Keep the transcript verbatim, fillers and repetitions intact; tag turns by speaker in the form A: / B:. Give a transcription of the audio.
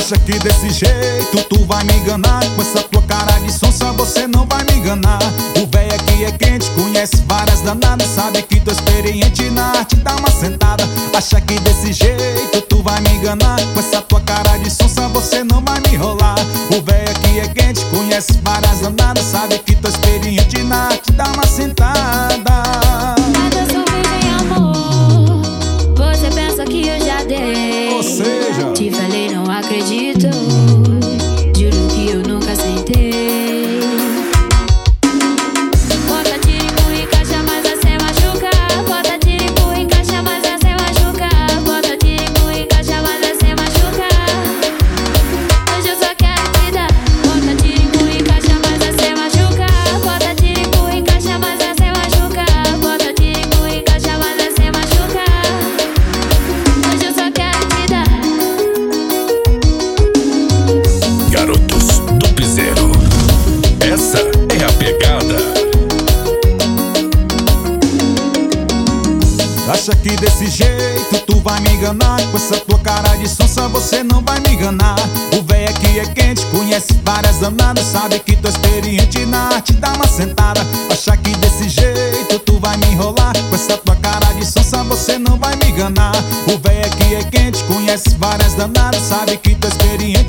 A: Acha que desse jeito tu vai me enganar? Com essa tua cara de sonsa você não vai me enganar. O véio aqui é quente, conhece várias danadas, sabe que tô experiente na arte, dá uma sentada. Acha que desse jeito tu vai me enganar? Com essa tua cara de sonsa você não vai me enrolar. O véio aqui é quente, conhece várias danadas, sabe que tô experiente na arte, dá uma sentada.
B: Mas eu sou virgem, amor, você pensa que eu já dei.
A: Ou seja,
B: te falei, não acredito, juro que eu nunca aceitei. Bota tiro, empurra e encaixa, mas assim machuca. Bota tiro, empurra e encaixa, mas assim machuca. Bota tiro, empurra e encaixa, mas assim machuca. Hoje eu só quero te dar. Bota tiro, empurra e encaixa, mas assim machuca. Bota tiro, empurra e encaixa, mas assim machuca. Bota tiro, empurra e encaixa, mas assim machuca. Hoje eu só quero te dar.
C: Garotos do Piseiro, essa é a pegada.
A: acha que desse jeito tu vai me enganar? Com essa tua cara de sonsa você não vai me enganar. O véio aqui é quente, conhece várias danadas, sabe que tô experiente na arte, dá uma sentada. Acha que desse jeito tu vai me enrolar? Com essa tua cara de sonsa você não vai me enganar. O véio aqui é quente, conhece várias danadas, sabe que tô experiente